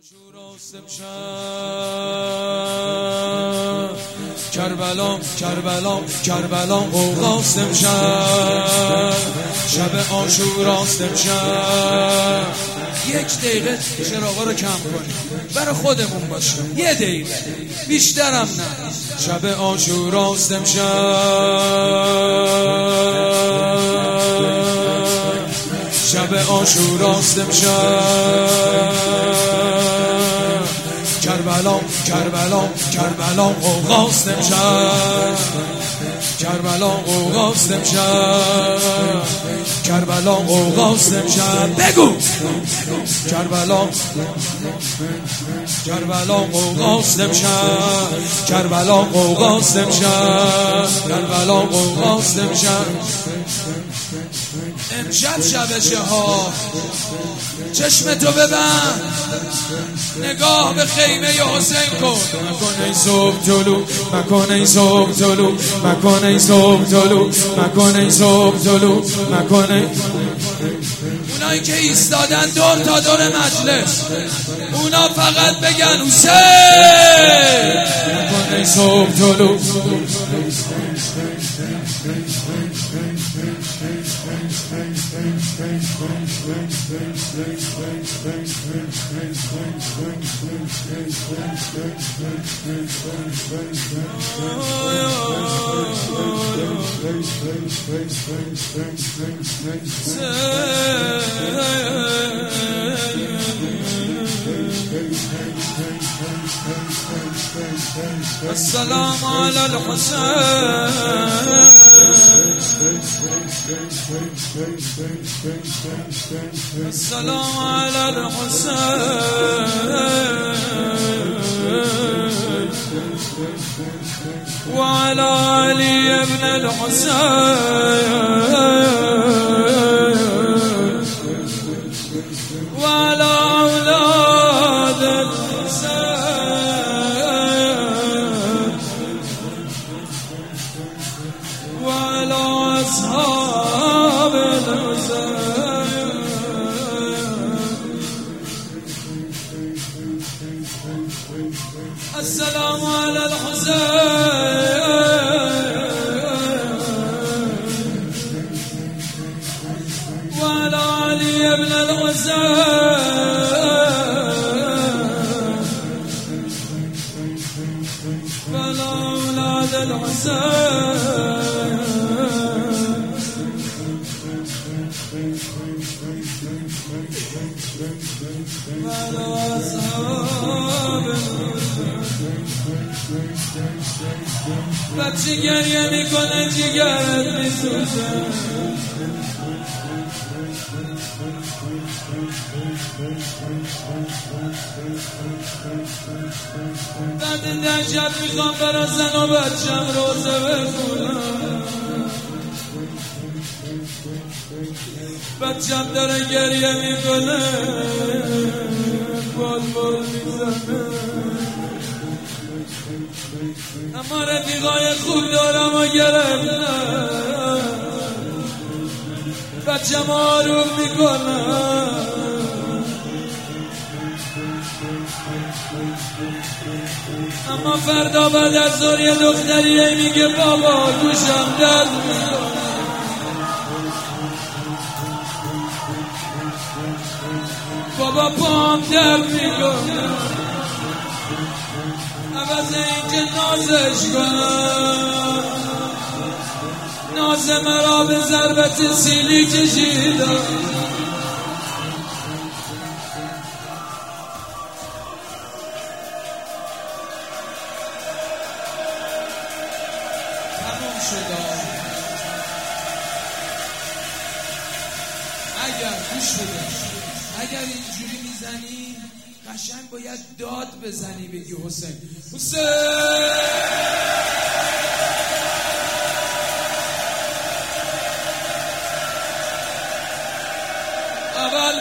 کربلا اوغاست امشب، شب عاشوراست امشب. 1 دقیقه چراغا رو کم کنیم برای خودمون باشه، 1 دقیقه بیشترم نه. شب عاشوراست امشب، شب عاشوراست امشب. کربلا اوغاست امشب، کربلا اوغاست امشب، کربلا اوغاست امشب. بگو کربلا اوغاست امشب، کربلا اوغاست امشب، کربلا اوغاست امشب. امشب شب جهاد، چشم تو ببند، نگاه به خیمه حسین کن. مکن ای صبح طلوع، مکن ای صبح طلوع، مکن ای صبح طلوع، مکن ای صبح طلوع، مکن ای. اونایی که ایستادن دور تا دور مجلس، اونا فقط بگن حسین. مکن ای صبح طلوع. السلام على الحسين، السلام على الحسين وعلى علي ابن الحسين وعلى أولاد الحسين وعلى أصحاب الحسين. السلام على الحسين وعلى علي ابن الحسين وعلى أولاد الحسين وعلى أصحاب بچه گریه میکنه جگرت میسوزه. بعد در شب میخوام برا زن و بچم روزه بخونم، بچم داره گریه میکنه بال میزنه، اما رفیقای خوب دارم و گرفتم، بچم آروم میکنم. اما فردا بعد از ظهر یه دختریه میگه بابا گوشم درد میکنه، بابا پام درد میکنه. عوض اینکه نازش کنم، ناز مرا به ضربت سیلی کشیدم. تموم شد. اگر گوش بده، اگر اینجوری میزنی قشنگ باید داد بزنی، بگی حسین حسین. اول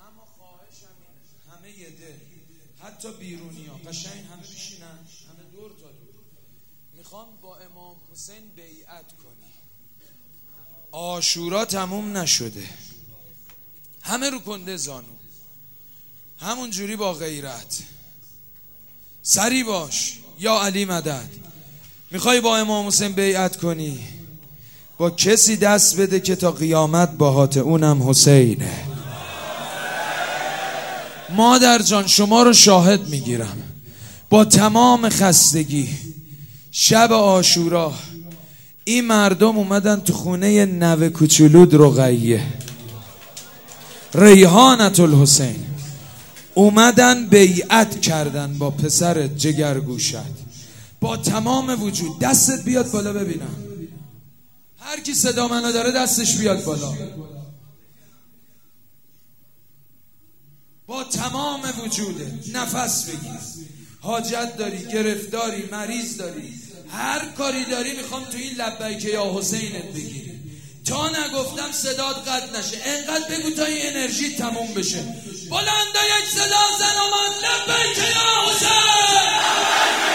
اما خواهشم اینه همه یه دل، حتی بیرونی ها قشنگ همه بشینن، همه دور تا دور. میخوام با امام حسین بیعت کنی. عاشورا تموم نشده، همه رو کنده زانو، همون جوری با غیرت سری باش. یا علی مدد. میخوای با امام حسین بیعت کنی؟ با کسی دست بده که تا قیامت باهات، اونم حسینه. مادر جان شما رو شاهد میگیرم، با تمام خستگی شب عاشورا این مردم اومدن تو خونه نوه کوچولود رقیه ریحانت الحسین، اومدن بیعت کردن با پسر جگرگوشت با تمام وجود. دستت بیاد بالا ببینم، هر کی صدا منو داره دستش بیاد بالا. با تمام وجوده نفس بگیر. حاجت داری، گرفتاری، مریض داری، هر کاری داری میخوام تو این لبیک یا حسینت بگیری. تا نگفتم صدات قطع نشه، انقدر بگو تا این انرژی تموم بشه. بلندا یک صدا زن و من لبیک یا حسین.